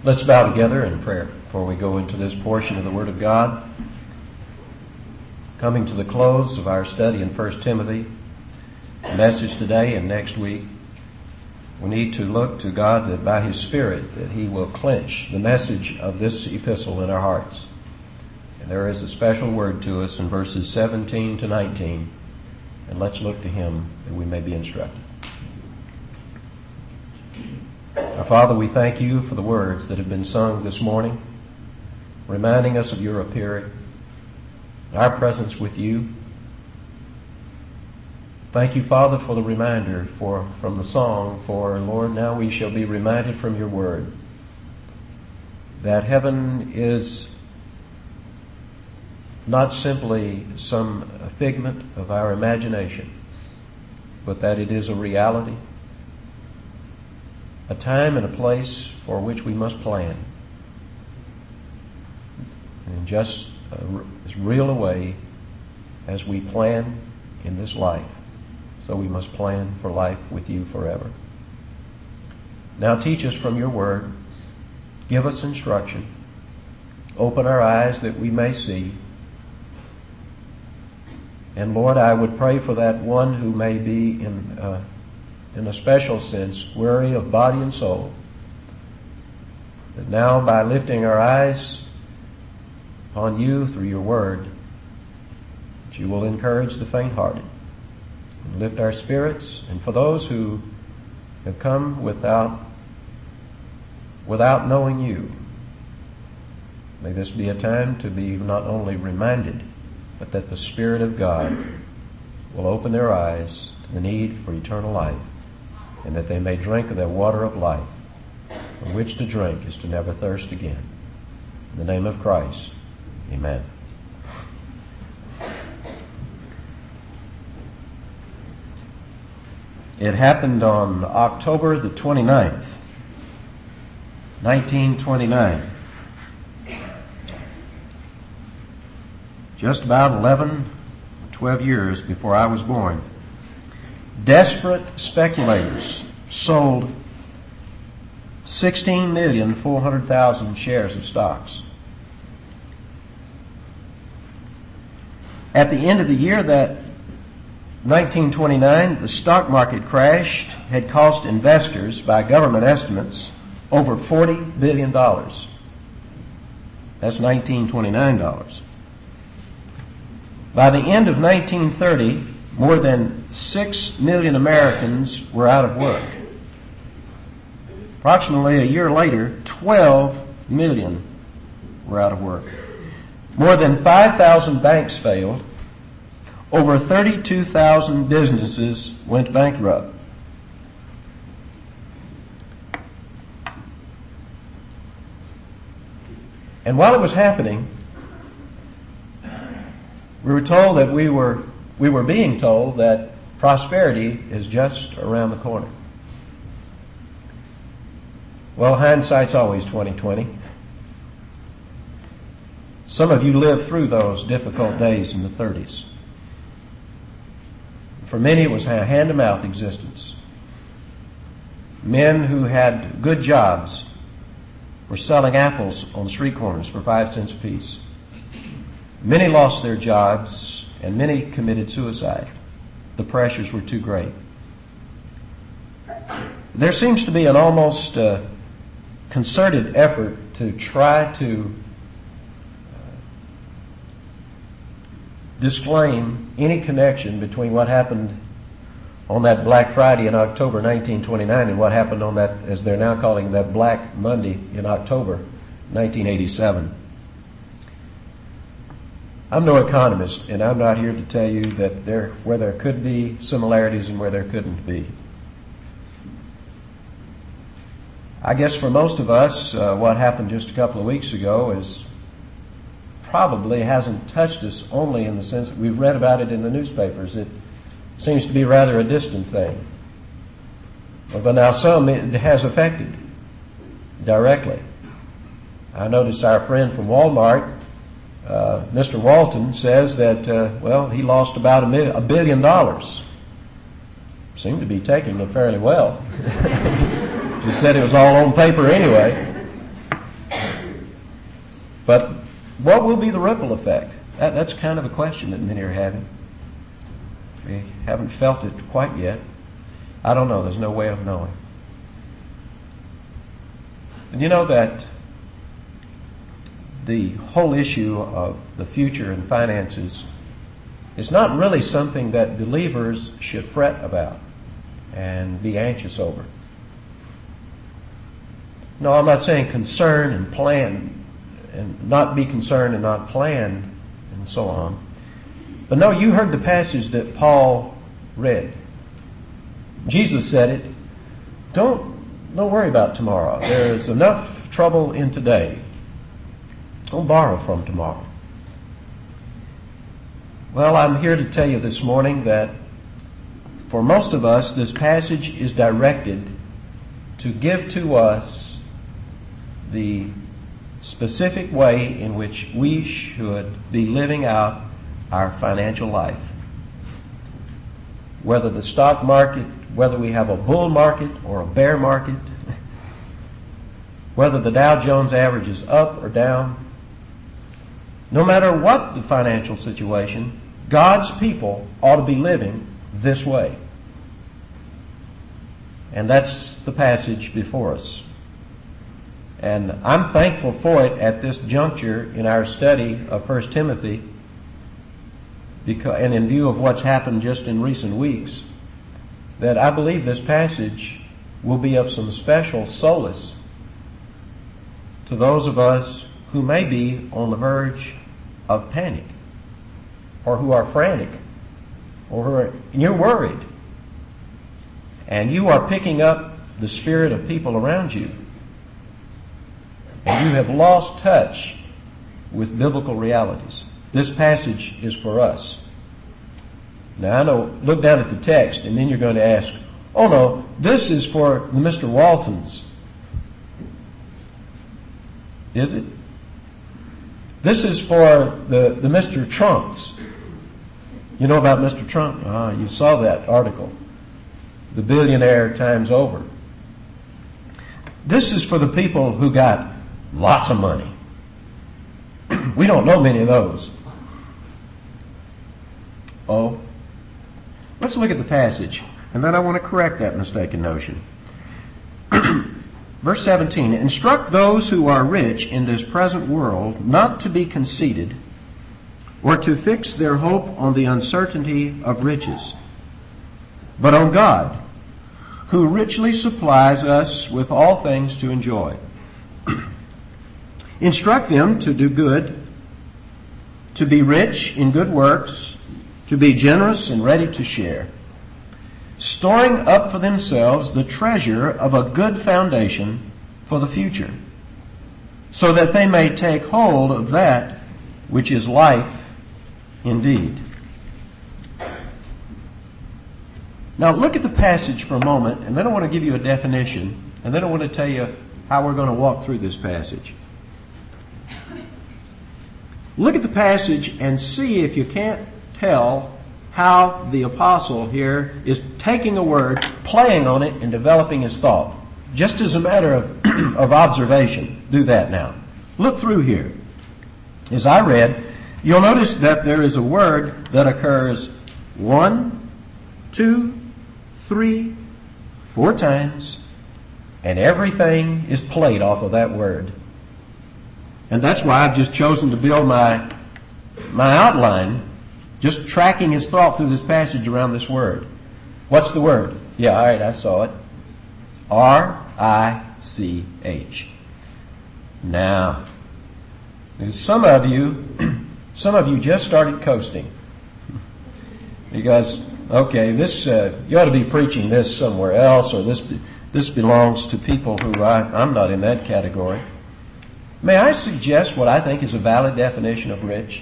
Let's bow together in prayer before we go into this portion of the Word of God. Coming to the close of our study in 1 Timothy, the message today and next week, we need to look to God that by His Spirit that He will clinch the message of this epistle in our hearts. And there is a special word to us in verses 17 to 19, and let's look to Him that we may be instructed. Our Father, we thank You for the words that have been sung this morning, reminding us of Your appearing, our presence with You. Thank You, Father, for the reminder from the song, for, Lord, now we shall be reminded from Your word that heaven is not simply some figment of our imagination, but that it is a reality, a time and a place for which we must plan. And just as real a way as we plan in this life, so we must plan for life with You forever. Now teach us from Your word. Give us instruction. Open our eyes that we may see. And Lord, I would pray for that one who may be in a special sense weary of body and soul, that now by lifting our eyes upon You through Your word, that You will encourage the faint-hearted and lift our spirits. And for those who have come without knowing You, may this be a time to be not only reminded, but that the Spirit of God will open their eyes to the need for eternal life, and that they may drink of that water of life, from which to drink is to never thirst again. In the name of Christ, amen. It happened on October the 29th, 1929. Just about 12 years before I was born. Desperate speculators sold 16,400,000 shares of stocks. At the end of the year that 1929, the stock market crashed had cost investors, by government estimates, over $40 billion. That's 1929 dollars. By the end of 1930, more than 6 million Americans were out of work. Approximately a year later, 12 million were out of work. More than 5,000 banks failed. Over 32,000 businesses went bankrupt. And while it was happening, we were told that we were being told that prosperity is just around the corner. Well, hindsight's always 20/20. Some of you lived through those difficult days in the 30s. For many, it was a hand-to-mouth existence. Men who had good jobs were selling apples on street corners for 5 cents apiece. Many lost their jobs, and many committed suicide. The pressures were too great. There seems to be an almost concerted effort to try to disclaim any connection between what happened on that Black Friday in October 1929 and what happened on that, as they're now calling that, Black Monday in October 1987. I'm no economist, and I'm not here to tell you that where there could be similarities and where there couldn't be. I guess for most of us, what happened just a couple of weeks ago probably hasn't touched us only in the sense that we've read about it in the newspapers. It seems to be rather a distant thing. But now some it has affected directly. I noticed our friend from Walmart, Mr. Walton, says that, he lost about $1 billion. Seemed to be taking it fairly well. He said it was all on paper anyway. But what will be the ripple effect? That's kind of a question that many are having. We haven't felt it quite yet. I don't know. There's no way of knowing. And you know that the whole issue of the future and finances is not really something that believers should fret about and be anxious over. No, I'm not saying concern and plan and not be concerned and not plan and so on. But no, you heard the passage that Paul read. Jesus said it. Don't worry about tomorrow. There's enough trouble in today. Don't borrow from tomorrow. Well, I'm here to tell you this morning that for most of us, this passage is directed to give to us the specific way in which we should be living out our financial life. Whether the stock market, whether we have a bull market or a bear market, whether the Dow Jones average is up or down, no matter what the financial situation, God's people ought to be living this way. And that's the passage before us. And I'm thankful for it at this juncture in our study of 1 Timothy, and in view of what's happened just in recent weeks, that I believe this passage will be of some special solace to those of us who may be on the verge of panic, or who are frantic, or you're worried, and you are picking up the spirit of people around you, and you have lost touch with biblical realities. This passage is for us. Now I know, look down at the text, and then you're going to ask, oh no, this is for the Mr. Waltons. Is it? This is for the Mr. Trumps. You know about Mr. Trump? You saw that article. The billionaire times over. This is for the people who got lots of money. We don't know many of those. Oh. Let's look at the passage, and then I want to correct that mistaken notion. Verse 17, instruct those who are rich in this present world not to be conceited or to fix their hope on the uncertainty of riches, but on God, who richly supplies us with all things to enjoy. Instruct them to do good, to be rich in good works, to be generous and ready to share, storing up for themselves the treasure of a good foundation for the future, so that they may take hold of that which is life indeed. Now look at the passage for a moment, and then I want to give you a definition, and then I want to tell you how we're going to walk through this passage. Look at the passage and see if you can't tell how the apostle here is taking a word, playing on it, and developing his thought. Just as a matter of observation. Do that now. Look through here. As I read, you'll notice that there is a word that occurs 1, 2, 3, 4 times, and everything is played off of that word. And that's why I've just chosen to build my outline, just tracking his thought through this passage around this word. What's the word? Yeah, all right, I saw it. R-I-C-H. Now, some of you just started coasting. Because, okay, this you ought to be preaching this somewhere else, or this belongs to people who I'm not in that category. May I suggest what I think is a valid definition of rich?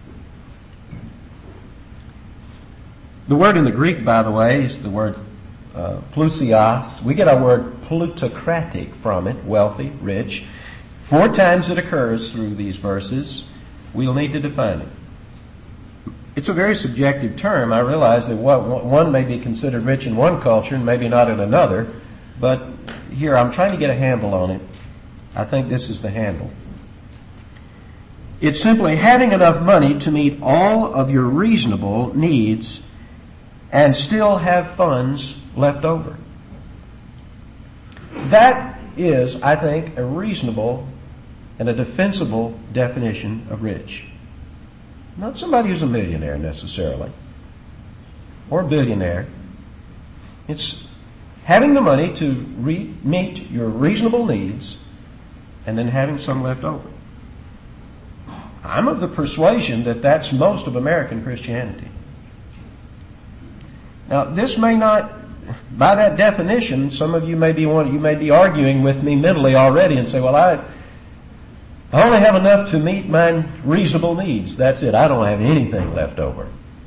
The word in the Greek, by the way, is the word plusios. We get our word plutocratic from it, wealthy, rich. 4 times it occurs through these verses. We'll need to define it. It's a very subjective term. I realize that one may be considered rich in one culture and maybe not in another, but here I'm trying to get a handle on it. I think this is the handle. It's simply having enough money to meet all of your reasonable needs and still have funds left over. That is, I think, a reasonable and a defensible definition of rich. Not somebody who's a millionaire necessarily, or a billionaire. It's having the money to meet your reasonable needs and then having some left over. I'm of the persuasion that that's most of American Christianity. Now, this may not, by that definition, some of you may be arguing with me mentally already and say, well, I only have enough to meet my reasonable needs. That's it. I don't have anything left over.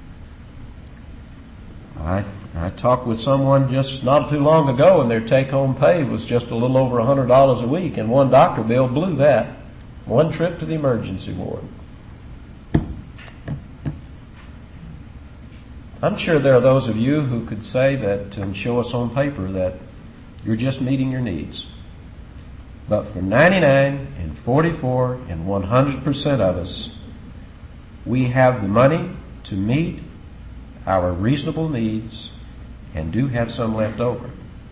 I talked with someone just not too long ago, and their take-home pay was just a little over $100 a week, and one doctor bill blew that. One trip to the emergency ward. I'm sure there are those of you who could say that and show us on paper that you're just meeting your needs. But for 99 and 44 and 100% of us, we have the money to meet our reasonable needs and do have some left over.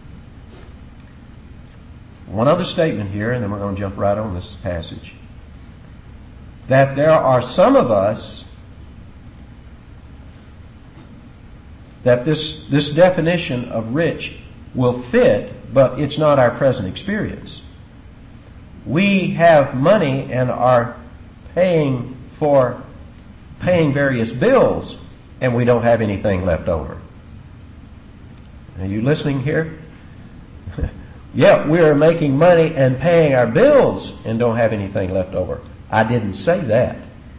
One other statement here, and then we're going to jump right on this passage. That there are some of us that this definition of rich will fit, but it's not our present experience. We have money and are paying various bills, and we don't have anything left over. Are you listening here? Yeah, we're making money and paying our bills and don't have anything left over. I didn't say that.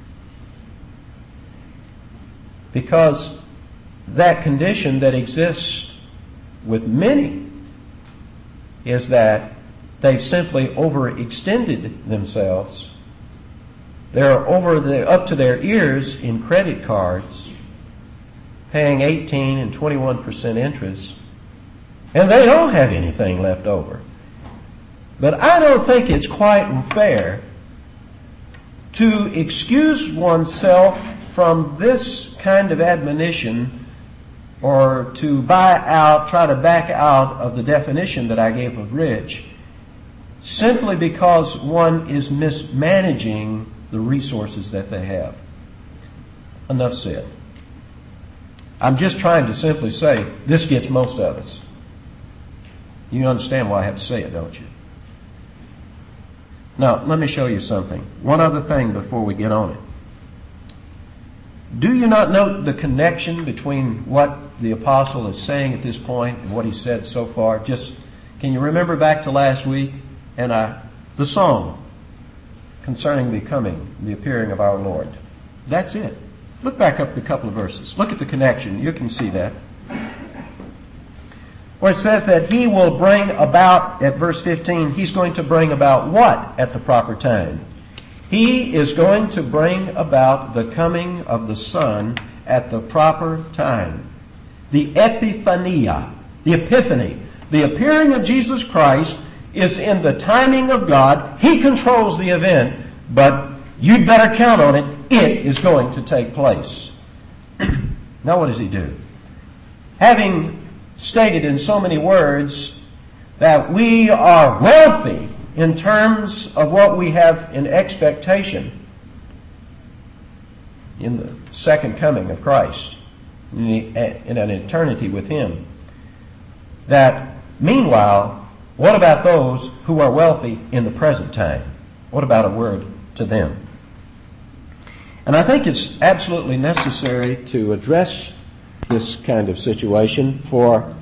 Because that condition that exists with many is that they've simply overextended themselves. They're up to their ears in credit cards, paying 18 and 21% interest, and they don't have anything left over. But I don't think it's quite fair to excuse oneself from this kind of admonition or to try to back out of the definition that I gave of rich simply because one is mismanaging the resources that they have. Enough said. I'm just trying to simply say this gets most of us. You understand why I have to say it, don't you? Now, let me show you something. One other thing before we get on it. Do you not note the connection between what the apostle is saying at this point and what he said so far? Can you remember back to last week and the song concerning the appearing of our Lord? That's it. Look back up the couple of verses. Look at the connection. You can see that. Where it says that he will bring about, at verse 15, he's going to bring about what at the proper time? He is going to bring about the coming of the Son at the proper time. The epiphania, the epiphany, the appearing of Jesus Christ is in the timing of God. He controls the event, but you'd better count on it. It is going to take place. Now what does he do? Having stated in so many words that we are wealthy in terms of what we have in expectation in the second coming of Christ, in an eternity with Him. That meanwhile, what about those who are wealthy in the present time? What about a word to them? And I think it's absolutely necessary to address this kind of situation, for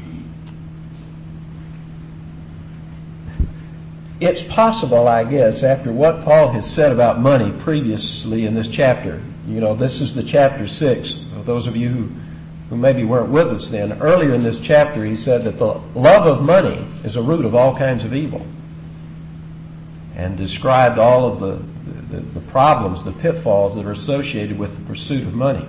it's possible, I guess, after what Paul has said about money previously in this chapter. This is the chapter 6. For those of you who maybe weren't with us then, earlier in this chapter he said that the love of money is a root of all kinds of evil, and described all of the problems, the pitfalls that are associated with the pursuit of money.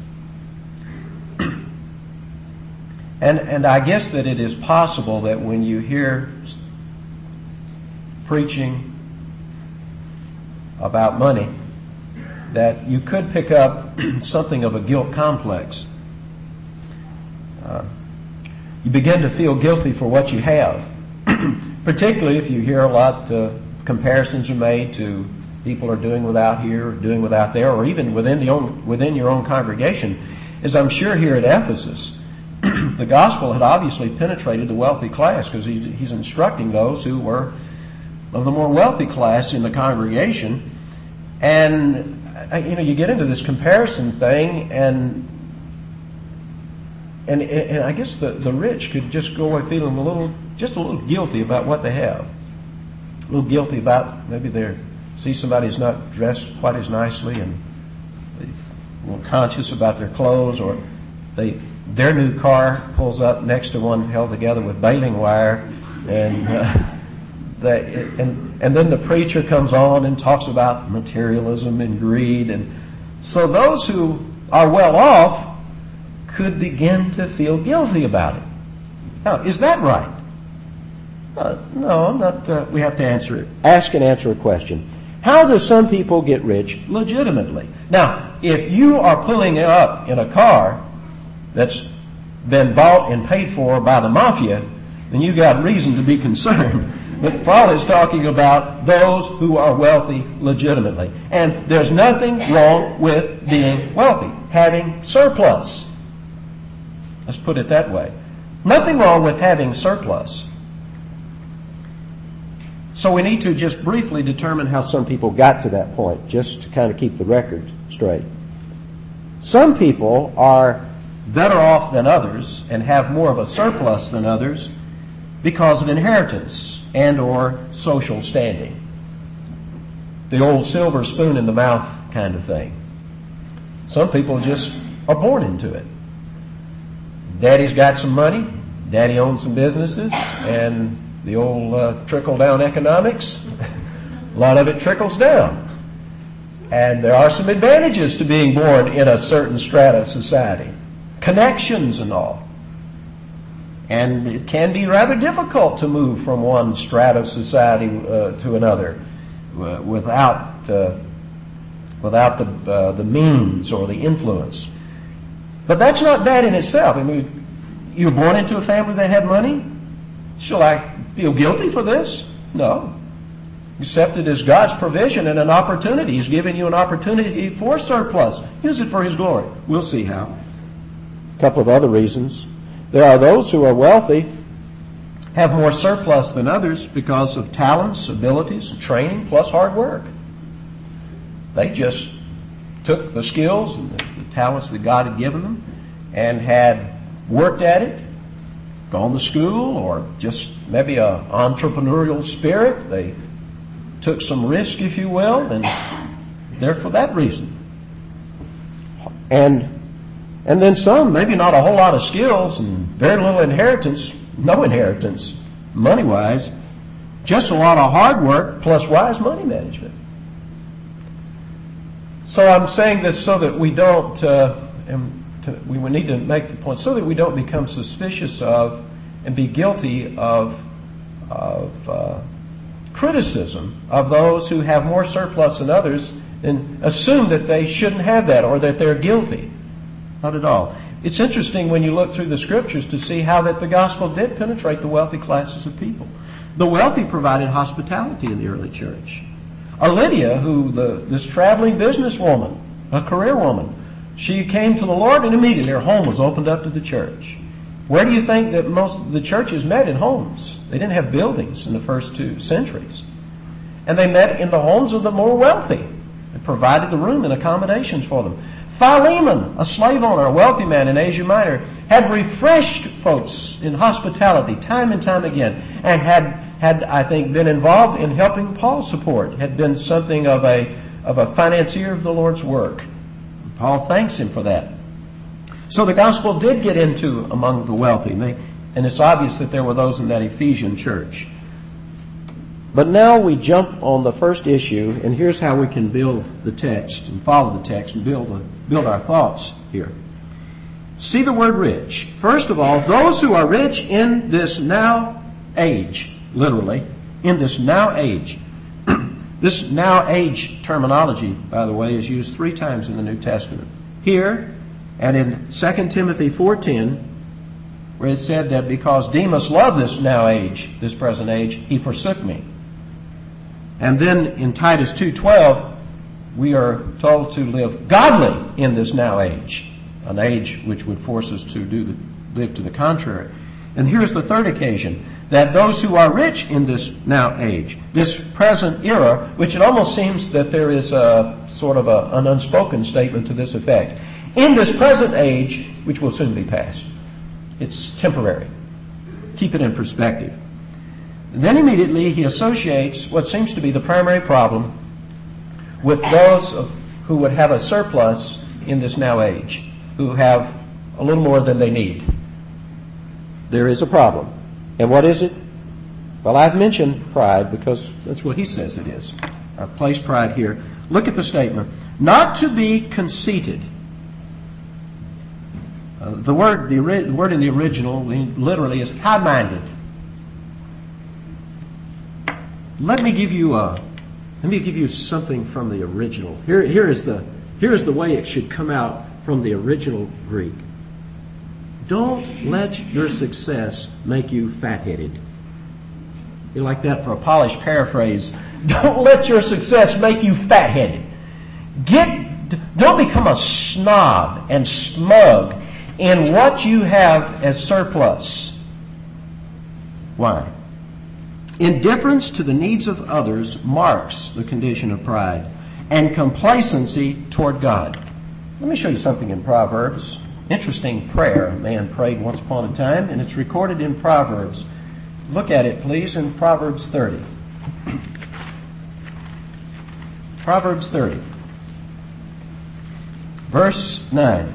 And I guess that it is possible that when you hear preaching about money, that you could pick up something of a guilt complex. You begin to feel guilty for what you have, particularly if you hear a lot comparisons are made to people are doing without here, or doing without there, or even within your own congregation. As I'm sure here at Ephesus, the gospel had obviously penetrated the wealthy class, because he's instructing those who were of the more wealthy class in the congregation. And you get into this comparison thing, and I guess the rich could just go away feeling a little guilty about what they have. A little guilty about maybe they see somebody who's not dressed quite as nicely, and they're a little conscious about their clothes, or their new car pulls up next to one held together with baling wire, and then the preacher comes on and talks about materialism and greed. And so those who are well off could begin to feel guilty about it. Now, is that right? No, not. We have to ask and answer a question. How do some people get rich legitimately? Now, if you are pulling it up in a car that's been bought and paid for by the mafia, then you got reason to be concerned. But Paul is talking about those who are wealthy legitimately. And there's nothing wrong with being wealthy, having surplus. Let's put it that way. Nothing wrong with having surplus. So we need to just briefly determine how some people got to that point, just to kind of keep the record straight. Some people are better off than others and have more of a surplus than others because of inheritance and or social standing. The old silver spoon in the mouth kind of thing. Some people just are born into it. Daddy's got some money, Daddy owns some businesses, and the old trickle-down economics, a lot of it trickles down. And there are some advantages to being born in a certain strata of society. Connections and all. And it can be rather difficult to move from one strata of society to another without the means or the influence. But that's not bad in itself. I mean, you're born into a family that had money. Shall I feel guilty for this? No. Accept it as God's provision and an opportunity. He's given you an opportunity for surplus. Use it for His glory. We'll see how. A couple of other reasons. There are those who are wealthy, have more surplus than others because of talents, abilities, training, plus hard work. They just took the skills and the talents that God had given them and had worked at it, gone to school, or just maybe an entrepreneurial spirit. They took some risk, if you will, and they're for that reason. And then some, maybe not a whole lot of skills and very little inheritance, no inheritance, money-wise, just a lot of hard work plus wise money management. So I'm saying this so that we don't, we need to make the point, so that we don't become suspicious of and be guilty of criticism of those who have more surplus than others and assume that they shouldn't have that or that they're guilty. Not at all. It's interesting when you look through the Scriptures to see how that the gospel did penetrate the wealthy classes of people. The wealthy provided hospitality in the early church. Lydia, this traveling businesswoman, a career woman, she came to the Lord and immediately her home was opened up to the church. Where do you think that most of the churches met? In homes. They didn't have buildings in the first 2 centuries. And they met in the homes of the more wealthy. They provided the room and accommodations for them. Philemon, a slave owner, a wealthy man in Asia Minor, had refreshed folks in hospitality time and time again, and had I think been involved in helping Paul support, had been something of a financier of the Lord's work. Paul thanks him for that. So the gospel did get into among the wealthy, and it's obvious that there were those in that Ephesian church. But now we jump on the first issue, and here's how we can build the text and follow the text and build our thoughts here. See the word rich. First of all, those who are rich in this now age, literally, in this now age. This now age terminology, by the way, is used 3 times in the New Testament. Here and in 2 Timothy 4:10, where it said that because Demas loved this now age, this present age, he forsook me. And then in Titus 2:12, we are told to live godly in this now age, an age which would force us to live to the contrary. And here's the third occasion, that those who are rich in this now age, this present era, which it almost seems that there is a sort of an unspoken statement to this effect. In this present age, which will soon be past. It's temporary. Keep it in perspective. Then immediately he associates what seems to be the primary problem with those who would have a surplus in this now age, who have a little more than they need. There is a problem. And what is it? Well, I've mentioned pride because that's what he says it is. I've placed pride here. Look at the statement. Not to be conceited. The word in the original literally is high-minded. Let me give you something from the original. Here is the way it should come out from the original Greek. Don't let your success make you fat-headed. You like that for a polished paraphrase. Don't let your success make you fat-headed. Don't become a snob and smug in what you have as surplus. Why? Indifference to the needs of others marks the condition of pride, and complacency toward God. Let me show you something in Proverbs. Interesting prayer a man prayed once upon a time, and it's recorded in Proverbs. Look at it, please, in Proverbs 30. Proverbs 30, verse 9.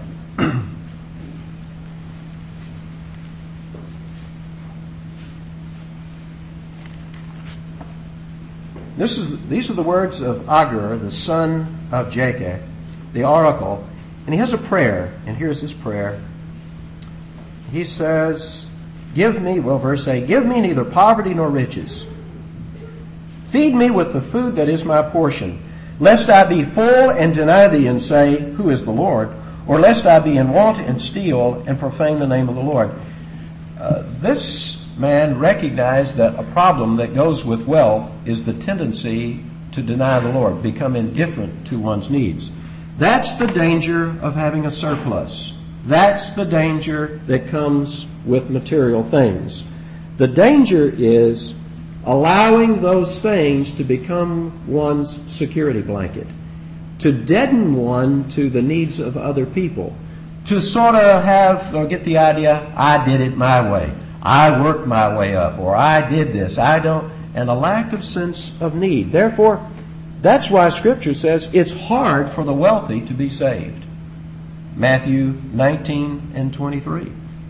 These are the words of Agur, the son of Jacob, the oracle. And he has a prayer, and here's his prayer. He says, verse 8, give me neither poverty nor riches. Feed me with the food that is my portion, lest I be full and deny thee and say, who is the Lord? Or lest I be in want and steal and profane the name of the Lord. This man recognized that a problem that goes with wealth is the tendency to deny the Lord, become indifferent to one's needs. That's the danger of having a surplus. That's the danger that comes with material things. The danger is allowing those things to become one's security blanket, to deaden one to the needs of other people, to sort of get the idea, I did it my way. I worked my way up, or I did this, and a lack of sense of need. Therefore, that's why Scripture says it's hard for the wealthy to be saved. Matthew 19 and 23.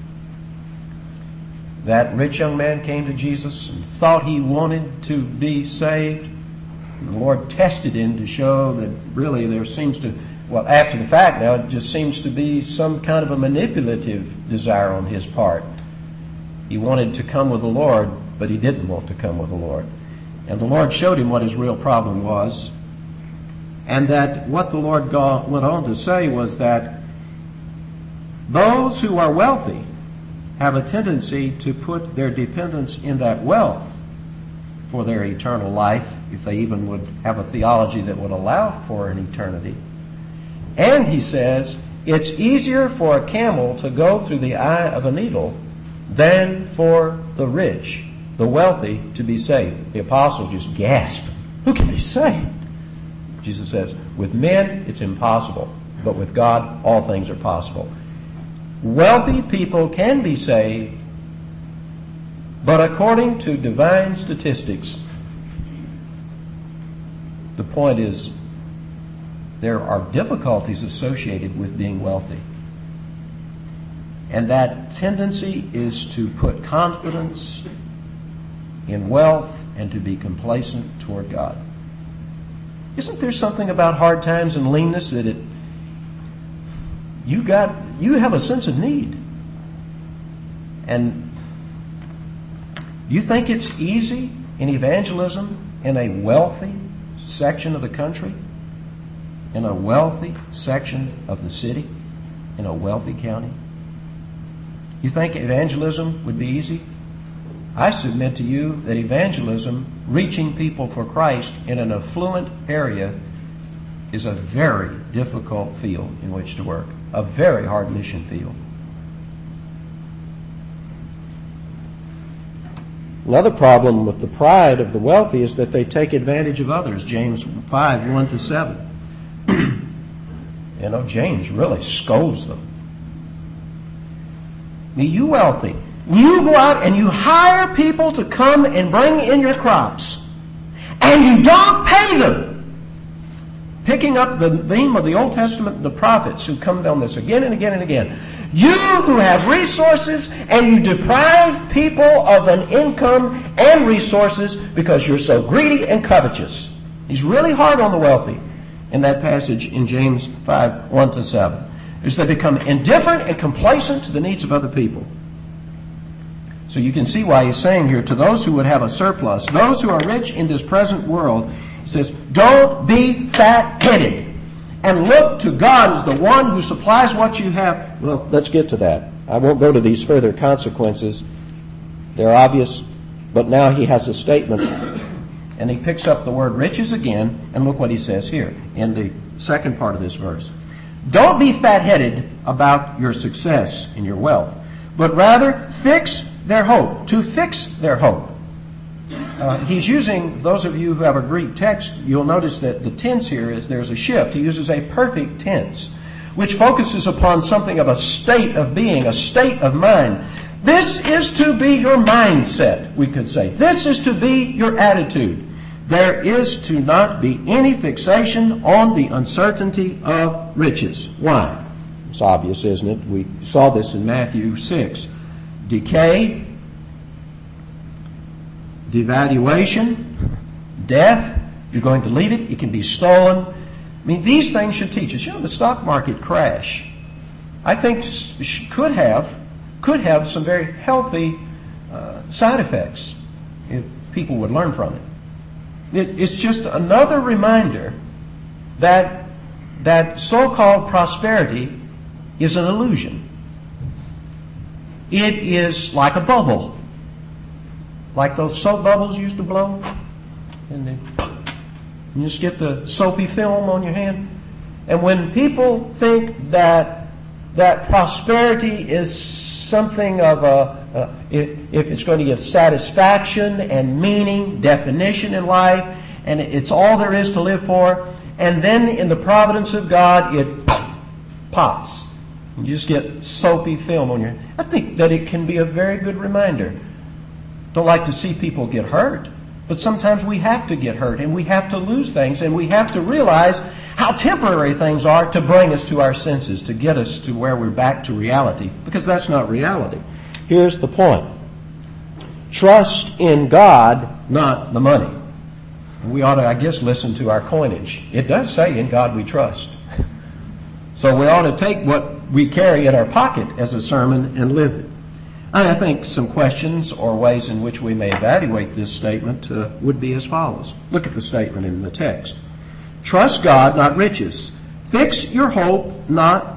That rich young man came to Jesus and thought he wanted to be saved. The Lord tested him to show that really there seems to, after the fact now, it just seems to be some kind of a manipulative desire on his part. He wanted to come with the Lord, but he didn't want to come with the Lord. And the Lord showed him what his real problem was. And that what the Lord went on to say was that those who are wealthy have a tendency to put their dependence in that wealth for their eternal life, if they even would have a theology that would allow for an eternity. And he says, it's easier for a camel to go through the eye of a needle than for the rich, the wealthy, to be saved. The apostles just gasped. Who can be saved? Jesus says, with men it's impossible, but with God all things are possible. Wealthy people can be saved, but according to divine statistics, the point is there are difficulties associated with being wealthy. And that tendency is to put confidence in wealth and to be complacent toward God. Isn't there something about hard times and leanness that you have a sense of need? And you think it's easy in evangelism in a wealthy section of the country, in a wealthy section of the city, in a wealthy county? You think evangelism would be easy? I submit to you that evangelism, reaching people for Christ in an affluent area, is a very difficult field in which to work, a very hard mission field. Another problem with the pride of the wealthy is that they take advantage of others. James 5, 1 to 7. James really scolds them. You wealthy, you go out and you hire people to come and bring in your crops, and you don't pay them. Picking up the theme of the Old Testament, the prophets who come down this again and again and again. You who have resources, and you deprive people of an income and resources because you're so greedy and covetous. He's really hard on the wealthy in that passage in James 5, 1 to 7. Is they become indifferent and complacent to the needs of other people. So you can see why he's saying here, to those who would have a surplus, those who are rich in this present world, he says, don't be fat-headed, and look to God as the one who supplies what you have. Well, let's get to that. I won't go to these further consequences. They're obvious, but now he has a statement, and he picks up the word riches again, and look what he says here in the second part of this verse. Don't be fat-headed about your success in your wealth, but rather fix their hope, to fix their hope. He's using, those of you who have a Greek text, you'll notice that the tense here is there's a shift. He uses a perfect tense, which focuses upon something of a state of being, a state of mind. This is to be your mindset, we could say. This is to be your attitude. There is to not be any fixation on the uncertainty of riches. Why? It's obvious, isn't it? We saw this in Matthew 6. Decay, devaluation, death. You're going to leave it. It can be stolen. I mean, these things should teach us. The stock market crash, I think, could have some very healthy side effects if people would learn from it. It's just another reminder that so-called prosperity is an illusion. It is like a bubble, like those soap bubbles used to blow, and you just get the soapy film on your hand. And when people think that prosperity is something of if it's going to give satisfaction and meaning, definition in life, and it's all there is to live for, and then in the providence of God it pops. You just get soapy film on your hand. I think that it can be a very good reminder. Don't like to see people get hurt, but sometimes we have to get hurt, and we have to lose things, and we have to realize how temporary things are to bring us to our senses, to get us to where we're back to reality, because that's not reality. Here's the point. Trust in God, not the money. We ought to, I guess, listen to our coinage. It does say, in God we trust. So we ought to take what we carry in our pocket as a sermon and live it. I think some questions or ways in which we may evaluate this statement would be as follows. Look at the statement in the text. Trust God, not riches. Fix your hope, not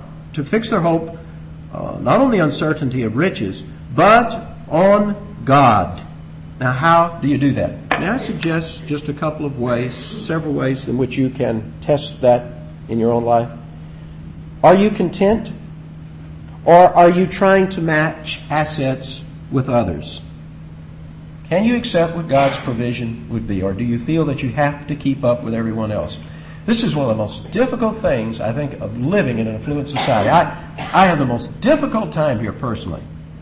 on the uncertainty of riches, but on God. Now, how do you do that? May I suggest just a couple of ways, several ways in which you can test that in your own life? Are you content? Or are you trying to match assets with others? Can you accept what God's provision would be? Or do you feel that you have to keep up with everyone else? This is one of the most difficult things, I think, of living in an affluent society. I have the most difficult time here personally,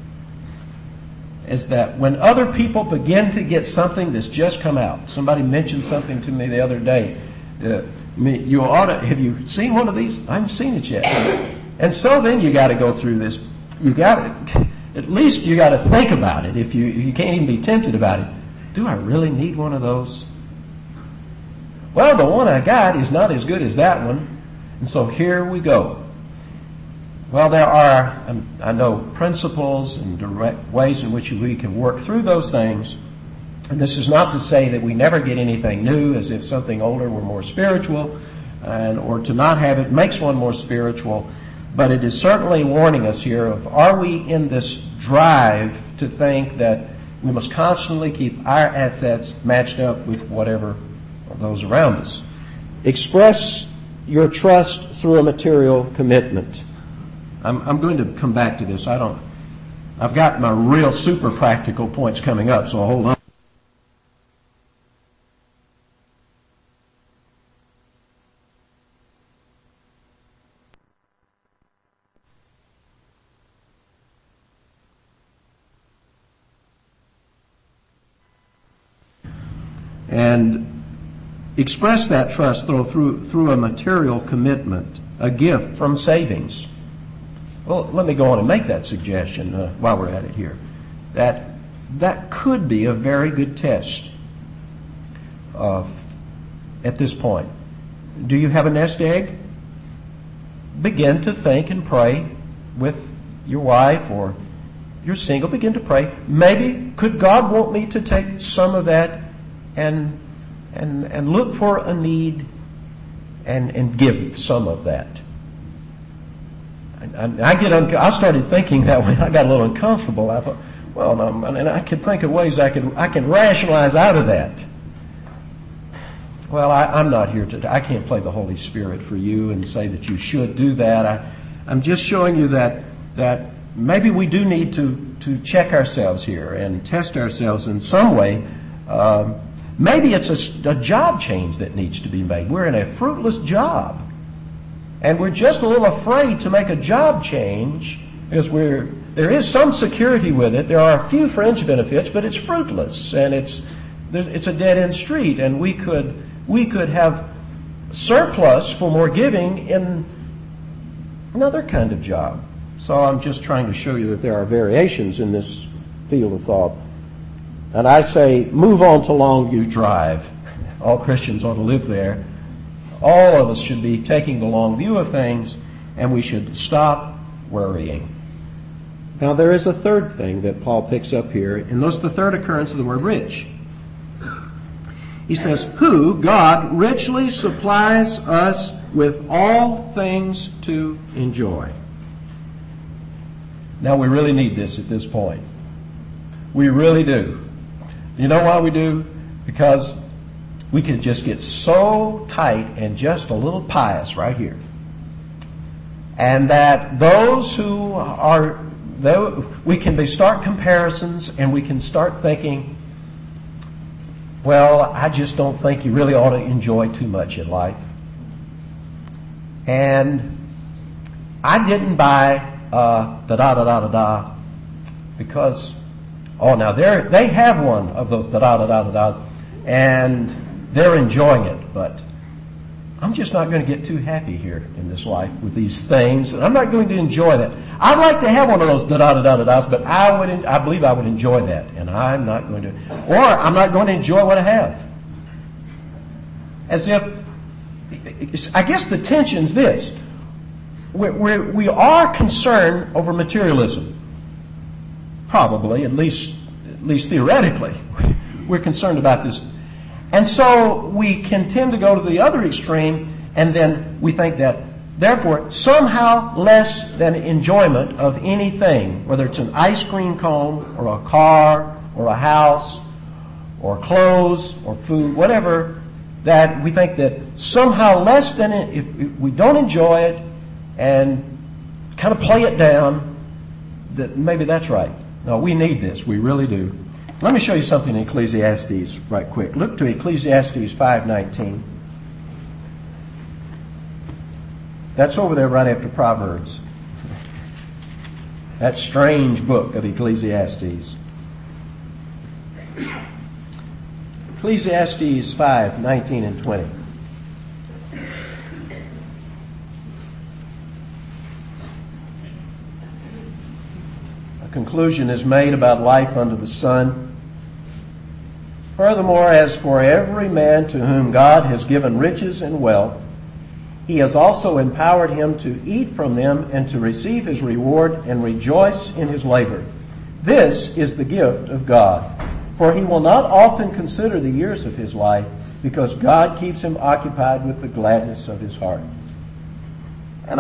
is that when other people begin to get something that's just come out. Somebody mentioned something to me the other day. Have you seen one of these? I haven't seen it yet. And so then you got to go through this. At least you got to think about it. If you can't even be tempted about it. Do I really need one of those? Well, the one I got is not as good as that one. And so here we go. Well, there are, I know, principles and direct ways in which we can work through those things. And this is not to say that we never get anything new, as if something older were more spiritual, or to not have it makes one more spiritual. But it is certainly warning us here of, are we in this drive to think that we must constantly keep our assets matched up with whatever those around us. Express your trust through a material commitment. I'm going to come back to this. I've got my real super practical points coming up, so hold on. And express that trust through a material commitment, a gift from savings. Well, let me go on and make that suggestion while we're at it here. That could be a very good test at this point. Do you have a nest egg? Begin to think and pray with your wife, or you're single, begin to pray. Maybe, could God want me to take some of that and look for a need and give some of that? I started thinking that way. I got a little uncomfortable. I thought, well, and I could think of ways I can rationalize out of that. Well, I'm not here I can't play the Holy Spirit for you and say that you should do that. I'm just showing you that maybe we do need to check ourselves here and test ourselves in some way. Maybe it's a job change that needs to be made. We're in a fruitless job, and we're just a little afraid to make a job change because there is some security with it. There are a few fringe benefits, but it's fruitless, and it's a dead-end street, and we could have surplus for more giving in another kind of job. So I'm just trying to show you that there are variations in this field of thought. And I say, move on to Longview Drive. All Christians ought to live there. All of us should be taking the long view of things, and we should stop worrying. Now, there is a third thing that Paul picks up here, and that's the third occurrence of the word rich. He says, who, God, richly supplies us with all things to enjoy. Now, we really need this at this point. We really do. You know why we do? Because we can just get so tight and just a little pious right here. And that those who are, we can start comparisons, and we can start thinking, well, I just don't think you really ought to enjoy too much in life. And I didn't buy because, now they have one of those and they're enjoying it, but I'm just not going to get too happy here in this life with these things. I'm not going to enjoy that. I'd like to have one of those but I believe I would enjoy that, and I'm not going to, or I'm not going to enjoy what I have. As if, I guess the tension's this. We are concerned over materialism. Probably, at least theoretically, we're concerned about this. And so we can tend to go to the other extreme, and then we think that, therefore, somehow less than enjoyment of anything, whether it's an ice cream cone, or a car, or a house, or clothes, or food, whatever, that we think that somehow less than it, if we don't enjoy it, and kind of play it down, that maybe that's right. No, we need this. We really do. Let me show you something in Ecclesiastes right quick. Look to Ecclesiastes 5:19. That's over there right after Proverbs. That strange book of Ecclesiastes. Ecclesiastes 5:19 and 20. Conclusion is made about life under the sun. Furthermore, as for every man to whom God has given riches and wealth, He has also empowered him to eat from them and to receive his reward and rejoice in his labor. This is the gift of God. For he will not often consider the years of his life, because God keeps him occupied with the gladness of his heart. And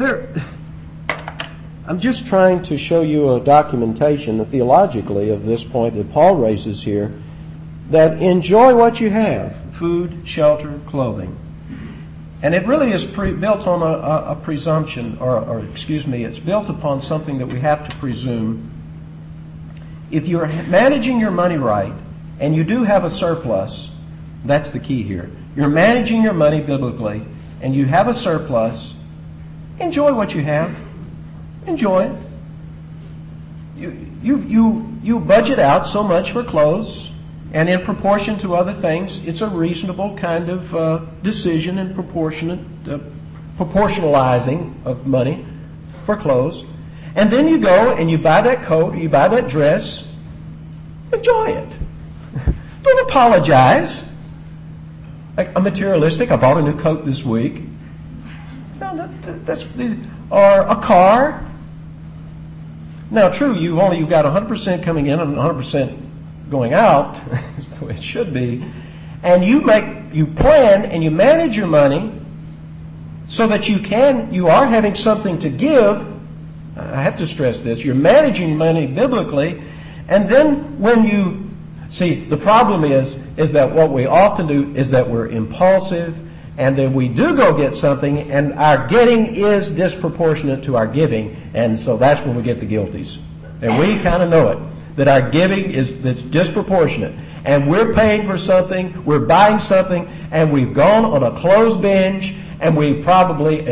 I'm just trying to show you a documentation theologically of this point that Paul raises here, that enjoy what you have, food, shelter, clothing. And it really is built on a presumption, it's built upon something that we have to presume. If you're managing your money right, and you do have a surplus, that's the key here. You're managing your money biblically, and you have a surplus, enjoy what you have. Enjoy it. You budget out so much for clothes, and in proportion to other things, it's a reasonable kind of decision and proportionalizing of money for clothes. And then you go and you buy that coat, or you buy that dress. Enjoy it. Don't apologize. Like a materialistic, I bought a new coat this week. No, or a car. Now, true, you've got 100% coming in and 100% going out. That's the way it should be. And you plan and you manage your money so that you are having something to give. I have to stress this. You're managing money biblically. And then the problem is that what we often do is that we're impulsive, and then we do go get something, and our getting is disproportionate to our giving, and so that's when we get the guilties. And we kind of know it, that our giving is disproportionate. And we're paying for something, we're buying something, and we've gone on a clothes binge, and we put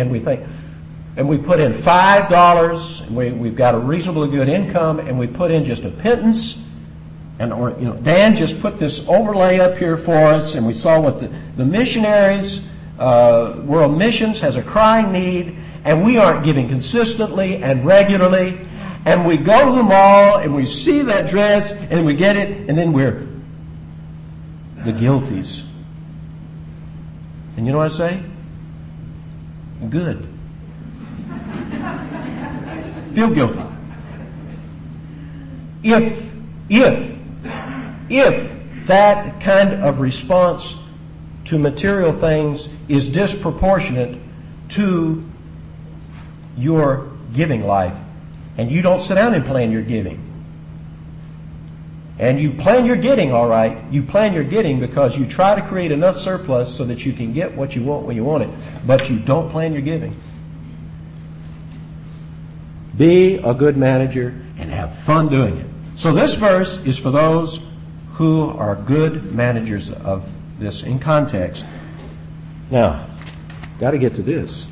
in $5, and we've got a reasonably good income, and we put in just a pittance. And Dan just put this overlay up here for us, and we saw what the missionaries, World Missions has a crying need, and we aren't giving consistently and regularly. And we go to the mall, and we see that dress, and we get it, and then we're the guilties. And you know what I say? Good. Feel guilty. If that kind of response to material things is disproportionate to your giving life, and you don't sit down and plan your giving, and you plan your getting, all right, you plan your getting because you try to create enough surplus so that you can get what you want when you want it, but you don't plan your giving. Be a good manager and have fun doing it. So this verse is for those who are good managers of this in context. Now, got to get to this.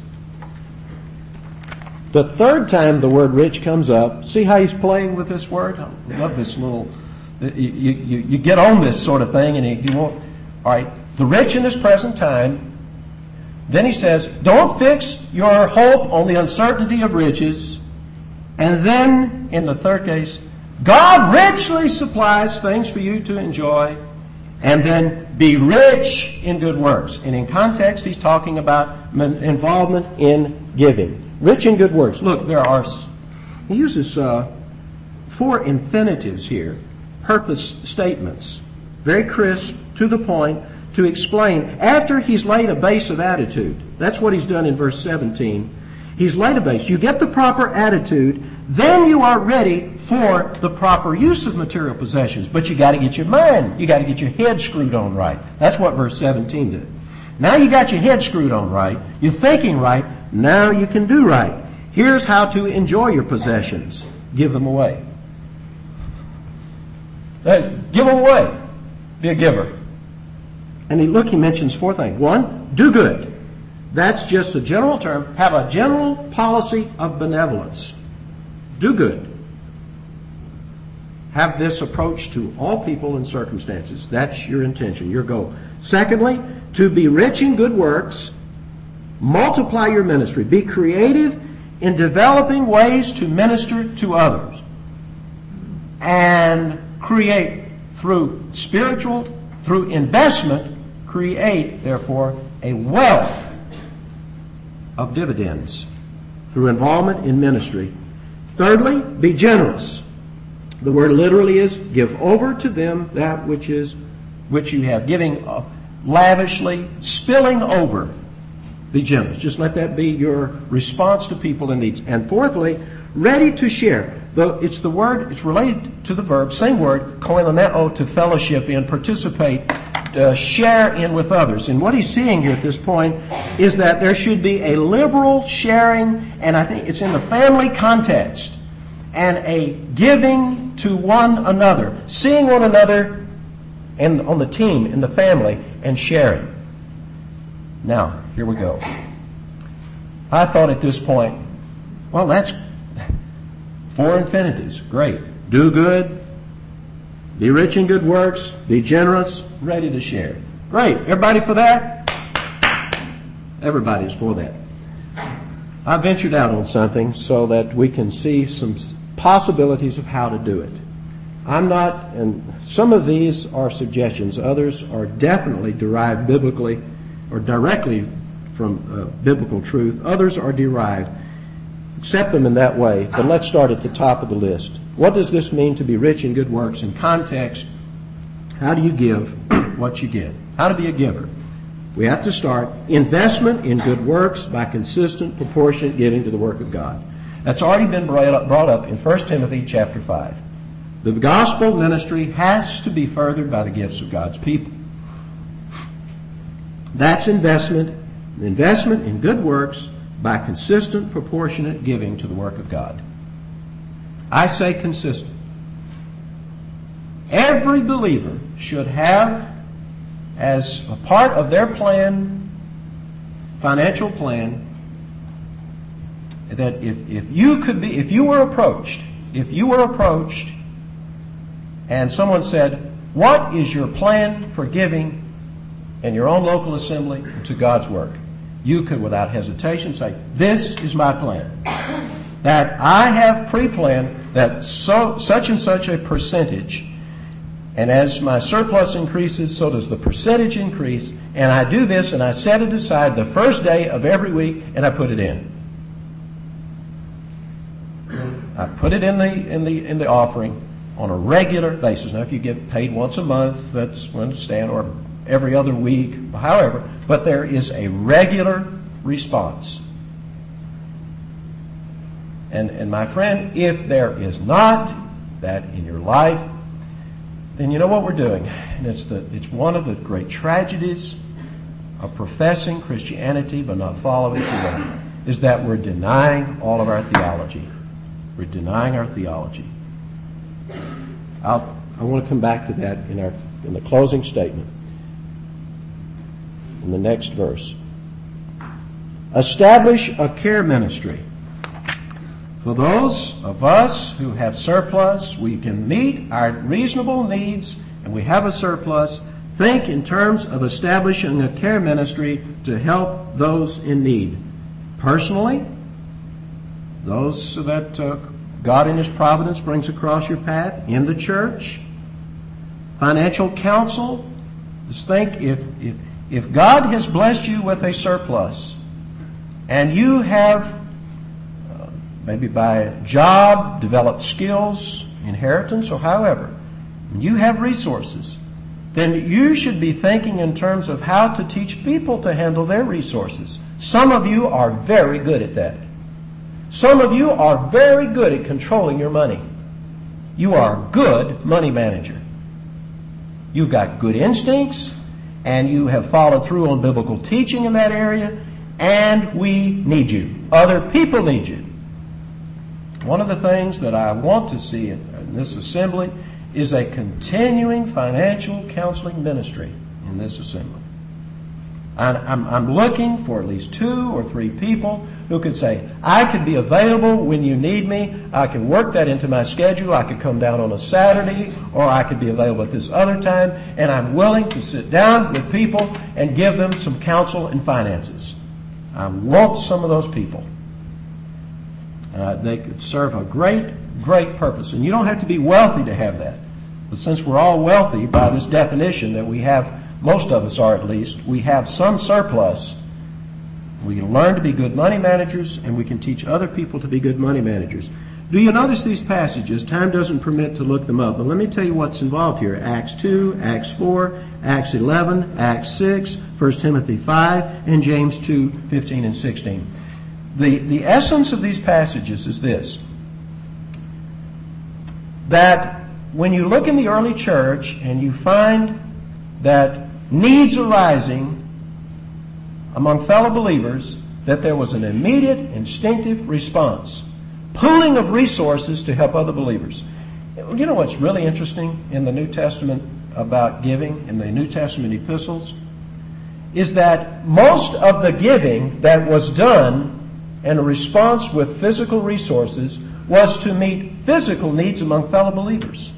The third time the word rich comes up, see how he's playing with this word? I love this little, you get on this sort of thing, and you won't. All right, the rich in this present time. Then he says, don't fix your hope on the uncertainty of riches. And then, in the third case, God richly supplies things for you to enjoy. And then, be rich in good works. And in context, he's talking about involvement in giving. Rich in good works. Look, he uses 4 infinitives here, purpose statements, very crisp, to the point, to explain. After he's laid a base of attitude, that's what he's done in verse 17. He's laid a base. You get the proper attitude, then you are ready for the proper use of material possessions. But you got to get your mind, you got to get your head screwed on right. That's what verse 17 did. Now you got your head screwed on right, you're thinking right, now you can do right. Here's how to enjoy your possessions. Give them away. Give them away. Be a giver. And he mentions 4 things. 1, do good. That's just a general term. Have a general policy of benevolence. Do good. Have this approach to all people and circumstances. That's your intention, your goal. Secondly, to be rich in good works. Multiply your ministry. Be creative in developing ways to minister to others. And create through investment, create, therefore, a wealth of dividends through involvement in ministry. Thirdly, be generous. The word literally is give over to them that which you have. Giving lavishly, spilling over. Be generous. Just let that be your response to people in need. And fourthly, ready to share. It's the word, it's related to the verb, same word, koinoneo, to fellowship in, participate, share in with others. And what he's seeing here at this point is that there should be a liberal sharing, and I think it's in the family context, and a giving to one another, seeing one another and on the team, in the family, and sharing. Now, here we go. I thought at this point, well, that's 4 infinitives. Great. Do good, be rich in good works, be generous, ready to share. Great. Everybody for that? Everybody's for that. I ventured out on something so that we can see some possibilities of how to do it. And some of these are suggestions. Others are definitely derived biblically or directly from biblical truth. Others are derived. Accept them in that way. But let's start at the top of the list. What does this mean to be rich in good works? In context, how do you give what you get? How to be a giver? We have to start investment in good works by consistent, proportionate giving to the work of God. That's already been brought up in 1 Timothy chapter 5. The gospel ministry has to be furthered by the gifts of God's people. That's investment in good works by consistent, proportionate giving to the work of God. I say consistent. Every believer should have, as a part of their plan, financial plan, that if you were approached and someone said, what is your plan for giving in your own local assembly to God's work? You could, without hesitation, say, this is my plan. That I have pre-planned that such and such a percentage, and as my surplus increases, so does the percentage increase, and I do this and I set it aside the first day of every week and I put it in. I put it in the offering on a regular basis. Now, if you get paid once a month, that's going to stand, or every other week, however, but there is a regular response. And my friend, if there is not that in your life, then you know what we're doing. And it's one of the great tragedies of professing Christianity but not following it, is that we're denying all of our theology. We're denying our theology. I want to come back to that in the closing statement. In the next verse. Establish a care ministry. For those of us who have surplus, we can meet our reasonable needs, and we have a surplus. Think in terms of establishing a care ministry to help those in need. Personally, those that God in His providence brings across your path, in the church. Financial counsel. Just think, if God has blessed you with a surplus, and you have, maybe by a job, developed skills, inheritance, or however, and you have resources, then you should be thinking in terms of how to teach people to handle their resources. Some of you are very good at that. Some of you are very good at controlling your money. You are a good money manager. You've got good instincts, and you have followed through on biblical teaching in that area, and we need you. Other people need you. One of the things that I want to see in this assembly is a continuing financial counseling ministry in this assembly. I'm looking for at least 2 or 3 people who could say, I could be available when you need me. I can work that into my schedule. I could come down on a Saturday, or I could be available at this other time, and I'm willing to sit down with people and give them some counsel and finances. I want some of those people. They could serve a great, great purpose. And you don't have to be wealthy to have that. But since we're all wealthy by this definition that we have, most of us are at least, we have some surplus. We can learn to be good money managers, and we can teach other people to be good money managers. Do you notice these passages? Time doesn't permit to look them up, but let me tell you what's involved here. Acts 2, Acts 4, Acts 11, Acts 6, 1 Timothy 5, and James 2, 15 and 16. The essence of these passages is this: that when you look in the early church and you find that needs arising among fellow believers, that there was an immediate, instinctive response. Pooling of resources to help other believers. You know what's really interesting in the New Testament about giving, in the New Testament epistles, is that most of the giving that was done in a response with physical resources was to meet physical needs among fellow believers.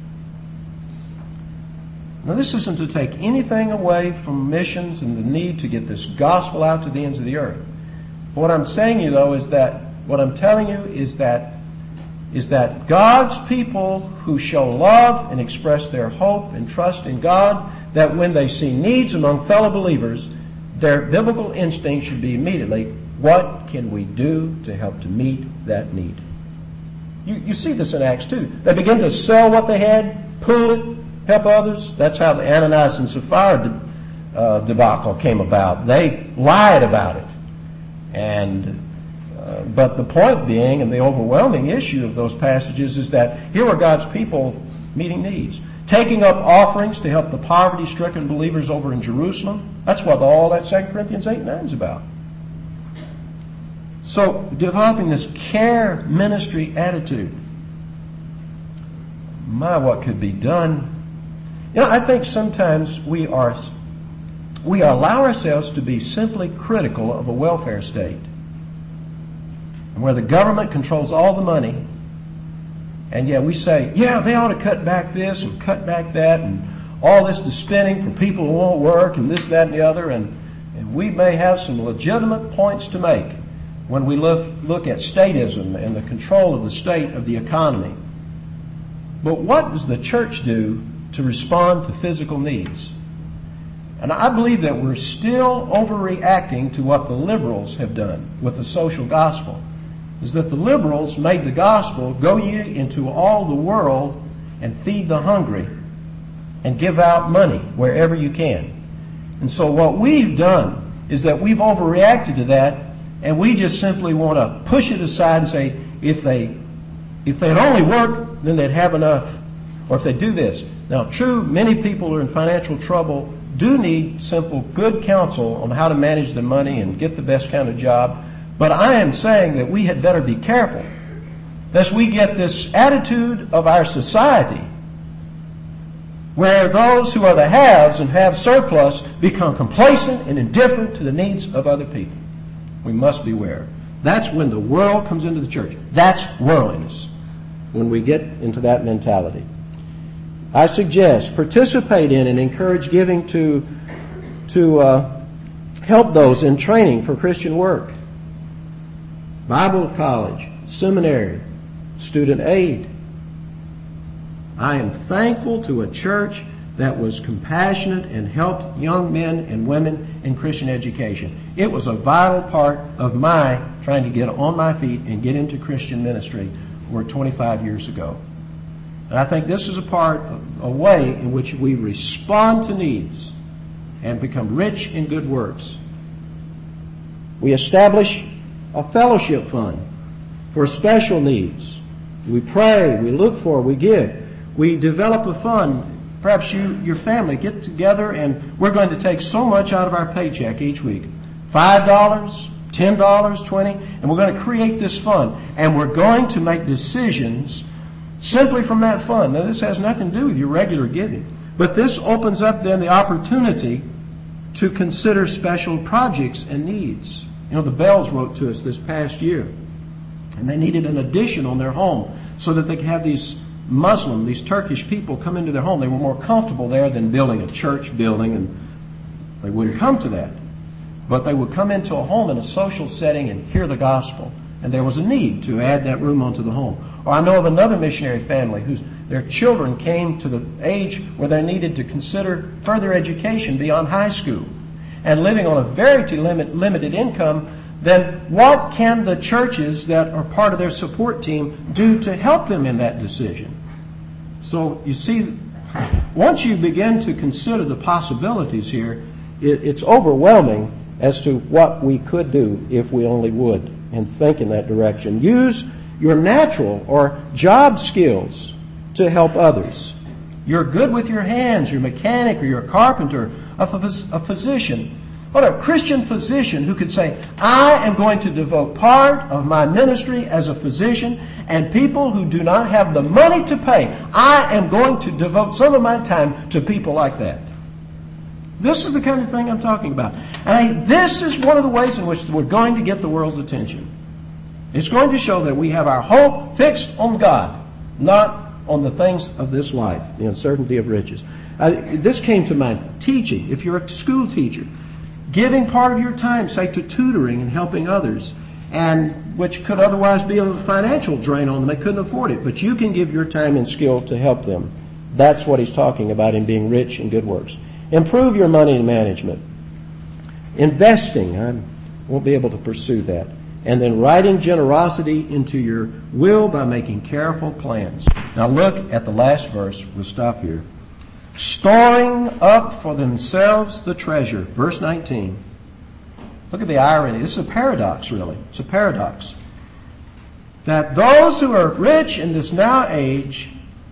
Now, this isn't to take anything away from missions and the need to get this gospel out to the ends of the earth. What I'm saying to you, though, is that what I'm telling you is that God's people who show love and express their hope and trust in God, that when they see needs among fellow believers, their biblical instinct should be immediately, what can we do to help to meet that need? You see this in Acts 2. They begin to sell what they had, pool it, help others. That's how the Ananias and Sapphira debacle came about. They lied about it. But the point being, and the overwhelming issue of those passages, is that here are God's people meeting needs. Taking up offerings to help the poverty-stricken believers over in Jerusalem. That's what all that 2 Corinthians 8:9 is about. So, developing this care ministry attitude. My, what could be done? I think sometimes we allow ourselves to be simply critical of a welfare state, where the government controls all the money, and yet we say, yeah, they ought to cut back this and cut back that, and all this is spending for people who won't work, and this, that, and the other, and we may have some legitimate points to make when we look at statism and the control of the state of the economy. But what does the church do to respond to physical needs? And I believe that we're still overreacting to what the liberals have done with the social gospel. Is that the liberals made the gospel, go ye into all the world and feed the hungry and give out money wherever you can. And so what we've done is that we've overreacted to that, and we just simply want to push it aside and say, if they'd only work, then they'd have enough. Or if they do this. Now, true, many people who are in financial trouble do need simple, good counsel on how to manage their money and get the best kind of job. But I am saying that we had better be careful, lest we get this attitude of our society where those who are the haves and have surplus become complacent and indifferent to the needs of other people. We must beware. That's when the world comes into the church. That's worldliness, when we get into that mentality. I suggest participate in and encourage giving to help those in training for Christian work. Bible college, seminary, student aid. I am thankful to a church that was compassionate and helped young men and women in Christian education. It was a vital part of my trying to get on my feet and get into Christian ministry over 25 years ago. And I think this is a way in which we respond to needs and become rich in good works. We establish a fellowship fund for special needs. We pray, we look for, we give. We develop a fund. Perhaps your family get together, and we're going to take so much out of our paycheck each week. $5, $10, $20, and we're going to create this fund. And we're going to make decisions simply from that fund. Now, this has nothing to do with your regular giving. But this opens up then the opportunity to consider special projects and needs. The Bells wrote to us this past year, and they needed an addition on their home so that they could have these Turkish people come into their home. They were more comfortable there than building a church building, and they wouldn't come to that. But they would come into a home in a social setting and hear the gospel. And there was a need to add that room onto the home. Or I know of another missionary family their children came to the age where they needed to consider further education beyond high school. and living on a very limited income, then what can the churches that are part of their support team do to help them in that decision? So you see, once you begin to consider the possibilities here, it's overwhelming as to what we could do if we only would and think in that direction. Use your natural or job skills to help others. You're good with your hands, you're a mechanic or you're a carpenter, a physician. What a Christian physician who could say, I am going to devote part of my ministry as a physician, and people who do not have the money to pay, I am going to devote some of my time to people like that. This is the kind of thing I'm talking about. And this is one of the ways in which we're going to get the world's attention. It's going to show that we have our hope fixed on God, not on the things of this life, the uncertainty of riches. This came to mind. Teaching. If you're a school teacher, giving part of your time, say, to tutoring and helping others, and which could otherwise be a financial drain on them. They couldn't afford it. But you can give your time and skill to help them. That's what he's talking about in being rich in good works. Improve your money management. Investing. I won't be able to pursue that. And then writing generosity into your will by making careful plans. Now look at the last verse. We'll stop here. Storing up for themselves the treasure. Verse 19. Look at the irony. This is a paradox, really. It's a paradox. That those who are rich in this now age,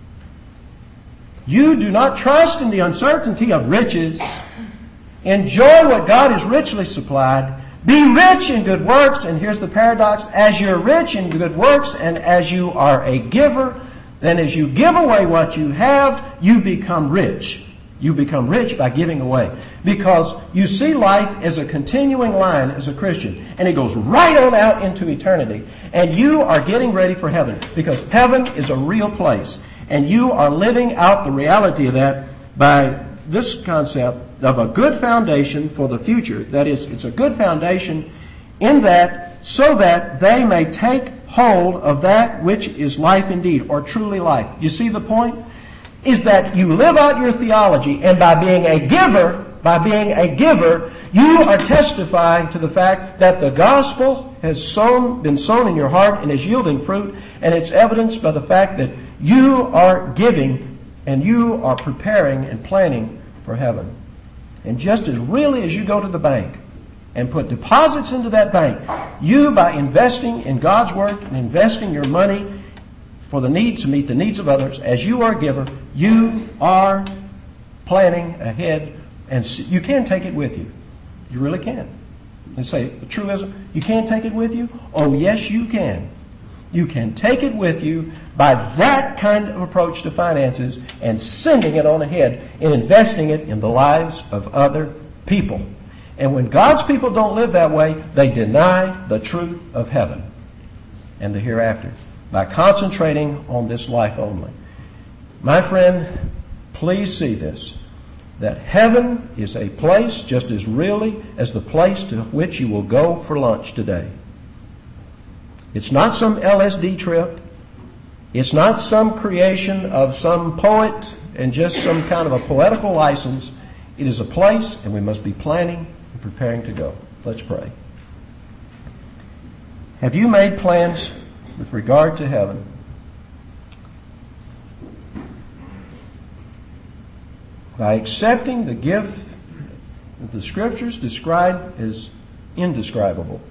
you do not trust in the uncertainty of riches. Enjoy what God has richly supplied. Be rich in good works. And here's the paradox. As you're rich in good works and as you are a giver, then as you give away what you have, you become rich. You become rich by giving away. Because you see life as a continuing line as a Christian. And it goes right on out into eternity. And you are getting ready for heaven. Because heaven is a real place. And you are living out the reality of that by this concept of a good foundation for the future. That is, it's a good foundation in that so that they may take hold of that which is life indeed, or truly life. You see the point? Is that you live out your theology, and by being a giver, you are testifying to the fact that the gospel has been sown in your heart and is yielding fruit, and it's evidenced by the fact that you are giving and you are preparing and planning for heaven. And just as really as you go to the bank and put deposits into that bank, you, by investing in God's work and investing your money for the needs, to meet the needs of others, as you are a giver, you are planning ahead, and you can take it with you. You really can. And say, the truism, you can't take it with you? Oh, yes, you can. You can take it with you by that kind of approach to finances and sending it on ahead and investing it in the lives of other people. And when God's people don't live that way, they deny the truth of heaven and the hereafter by concentrating on this life only. My friend, please see this, that heaven is a place just as really as the place to which you will go for lunch today. It's not some LSD trip. It's not some creation of some poet and just some kind of a poetical license. It is a place, and we must be planning and preparing to go. Let's pray. Have you made plans with regard to heaven? By accepting the gift that the Scriptures describe as indescribable.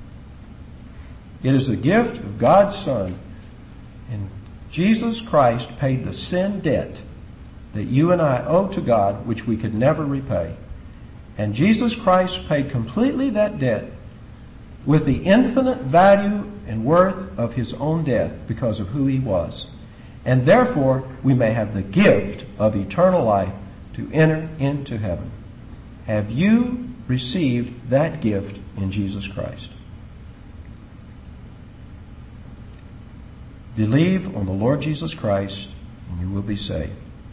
It is the gift of God's Son. And Jesus Christ paid the sin debt that you and I owe to God, which we could never repay. And Jesus Christ paid completely that debt with the infinite value and worth of His own death because of who He was. And therefore, we may have the gift of eternal life to enter into heaven. Have you received that gift in Jesus Christ? Believe on the Lord Jesus Christ, and you will be saved.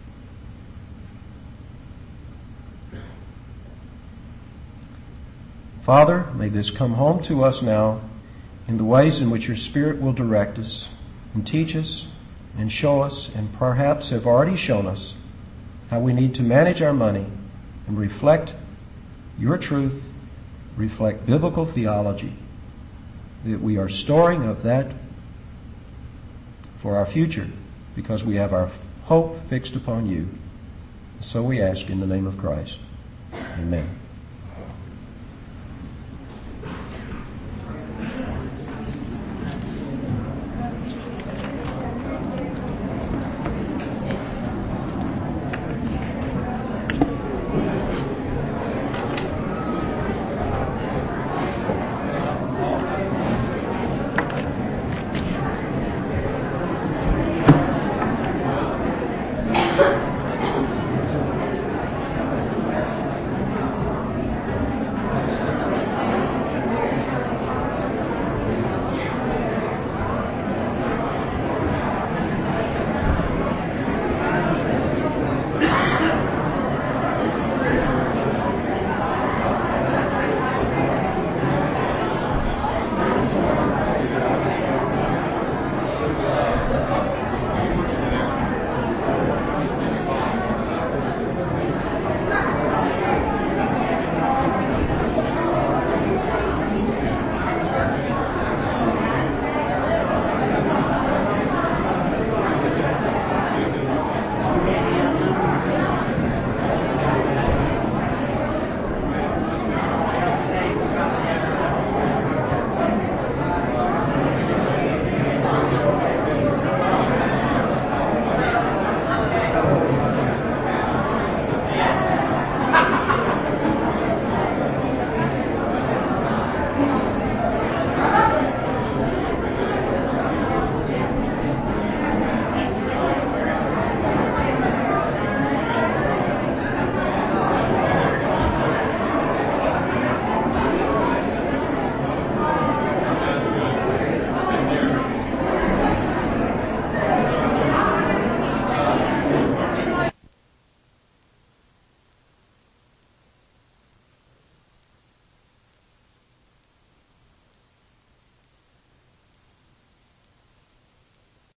Father, may this come home to us now in the ways in which your Spirit will direct us and teach us and show us, and perhaps have already shown us how we need to manage our money and reflect your truth reflect biblical theology, that we are storing of that for our future because we have our hope fixed upon you. So we ask in the name of Christ. Amen.